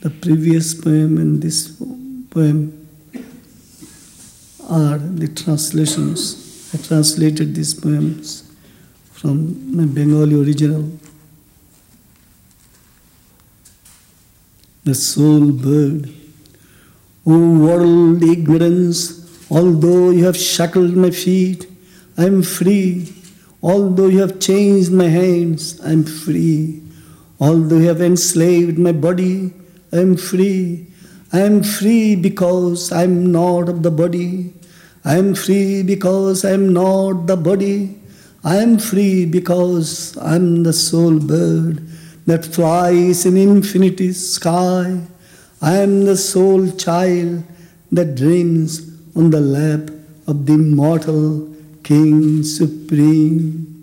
The previous poem and this poem are the translations. I translated these poems from my Bengali original. The soul bird. O world ignorance, although you have shackled my feet, I am free. Although you have changed my hands, I am free. Although you have enslaved my body, I am free. I am free because I am not of the body. I am free because I am not the body. I am free because I am the soul bird that flies in infinity's sky. I am the soul child that dreams on the lap of the immortal King Supreme.